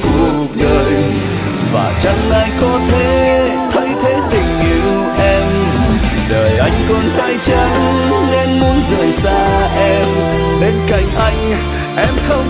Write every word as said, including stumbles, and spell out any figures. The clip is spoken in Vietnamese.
cuộc đời, và chẳng ai có thể thay thế tình yêu em. Đời anh còn trai trắng nên muốn rời xa em, bên cạnh anh em không